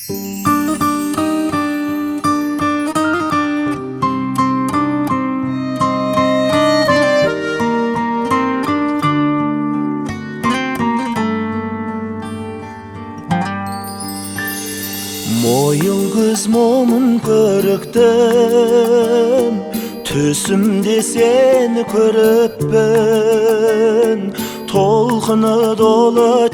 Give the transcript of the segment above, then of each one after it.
Moyun kız momun körüktüm, Tüsümde seni körüp ben, Tolkunu dolu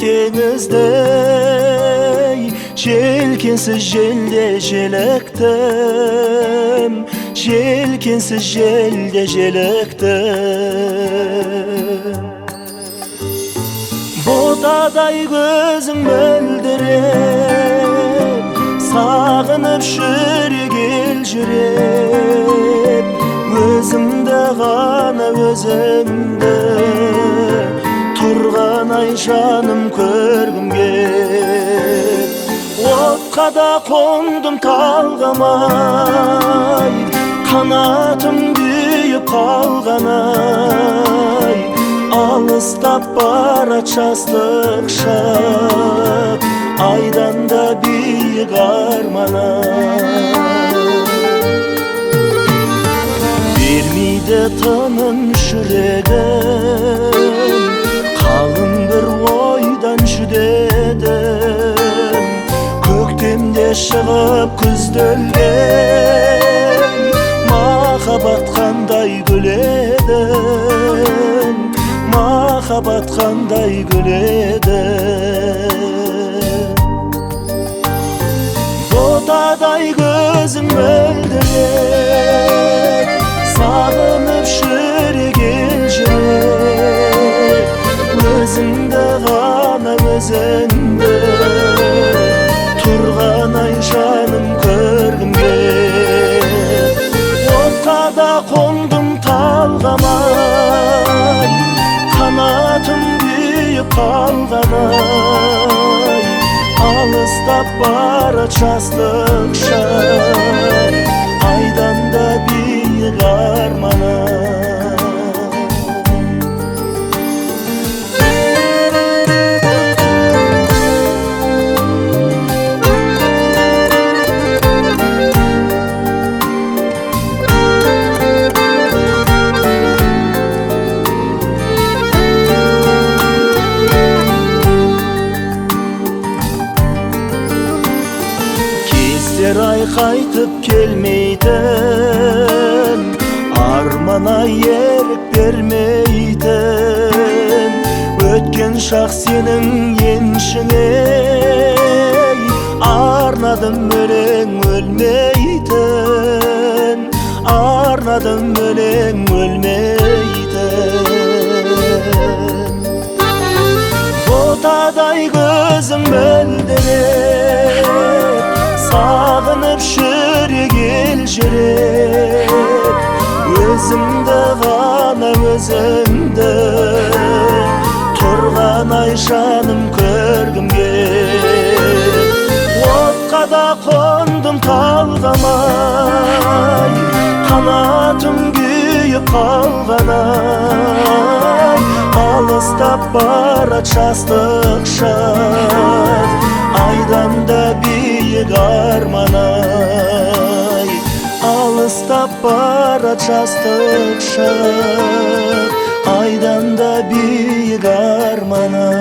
denizde, Jelkensiz jelde jelektim, Jelkensiz jelde jelektim. Botaday gözün möldirip, Sağınıp şürgül jürep, Özümde gana özümde Turgan ay janım körgüm kep. Otqa da kondum talgamay, Kanatım büyüp kalganay, Alыстап бара жастық шақ, Айдан да биік арманай. Бермейді тыным жүрегім, Қалың бір ойдан жүдедім, Көктемде шығып күзде өлген, Махаббат қандай гүледім, Махаббат қандай гүледі. Ботадай көзің мөлдіреп, Сағынып жүрегім жүрек, Өзіңді ғана өзіңді Тұрған ай жаным көргім кеп. Отқа да қондым талғамай, Kanatım büyüp kalganay, Alыстап бара жастық шақ, Айдан да биік арманай. Ay qaytып келмейтін, Армана ерік бермейтін, Өткен шақ сенің еншіңе, Арнадым өлең өлмейтін, Арнадым өлең өлмейтін. Ботадай көзің мөлдіреп, Sağınıp жүрегім жүрек, Өзімді ғана өзімді Тұрған ай жаным көргім кеп. Отқа да қондым талғамай, Kanatым күйіп қалғанай, Алыстап бара жастық шақ, Айдан да биік арманай. Алыстап бара жастық шақ, Айдан да биік арманай.